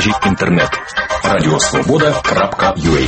мережі інтернет radiosvoboda.ua.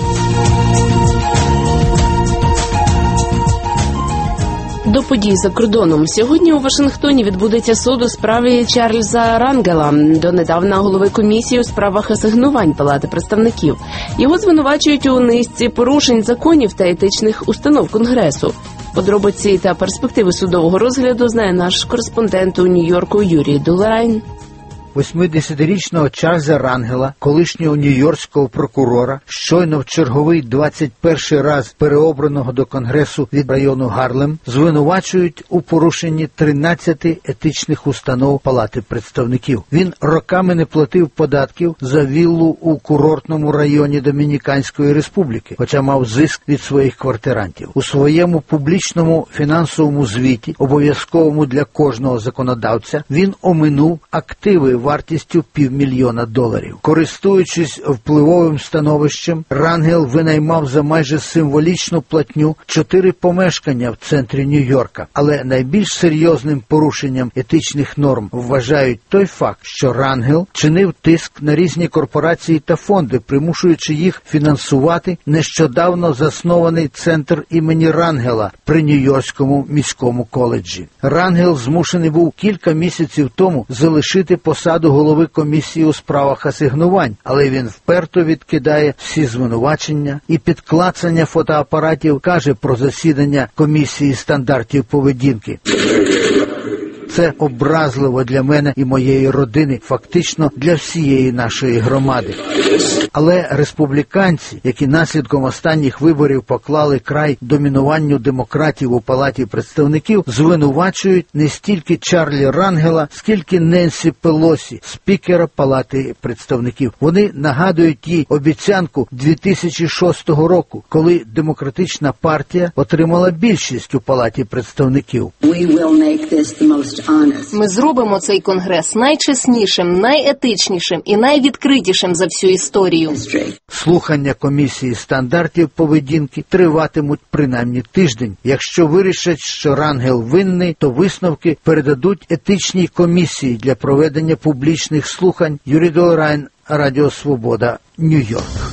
До подій за кордоном. Сьогодні у Вашингтоні відбудеться суд у справі Чарльза Рангела, донедавна голови комісії у справах асигнувань Палати представників. Його звинувачують у низці порушень законів та етичних установ Конгресу. Подробиці та перспективи судового розгляду знає наш кореспондент у Нью-Йорку Юрій Дулерайн. 80-річного Чарльза Рангела, колишнього нью-йоркського прокурора, щойно в черговий 21-й раз переобраного до Конгресу від району Гарлем, звинувачують у порушенні 13 етичних установ Палати представників. Він роками не платив податків за віллу у курортному районі Домініканської Республіки, хоча мав зиск від своїх квартирантів. У своєму публічному фінансовому звіті, обов'язковому для кожного законодавця, він оминув активи вартістю $500,000. Користуючись впливовим становищем, Рангел винаймав за майже символічну платню 4 помешкання в центрі Нью-Йорка. Але найбільш серйозним порушенням етичних норм вважають той факт, що Рангел чинив тиск на різні корпорації та фонди, примушуючи їх фінансувати нещодавно заснований центр імені Рангела при Нью-Йоркському міському коледжі. Рангел змушений був кілька місяців тому залишити посаду голови комісії у справах асигнувань, але він вперто відкидає всі звинувачення і під клацання фотоапаратів каже про засідання комісії стандартів поведінки. Це образливо для мене і моєї родини, фактично для всієї нашої громади. Але республіканці, які наслідком останніх виборів поклали край домінуванню демократів у Палаті представників, звинувачують не стільки Чарлі Рангела, скільки Ненсі Пелосі, спікера Палати представників. Вони нагадують їй обіцянку 2006 року, коли демократична партія отримала більшість у Палаті представників. Ми зробимо цей конгрес найчеснішим, найетичнішим і найвідкритішим за всю історію. Слухання комісії стандартів поведінки триватимуть принаймні тиждень. Якщо вирішать, що Рангел винний, то висновки передадуть етичній комісії для проведення публічних слухань. Юрій Дулерайн, Радіо Свобода, Нью-Йорк.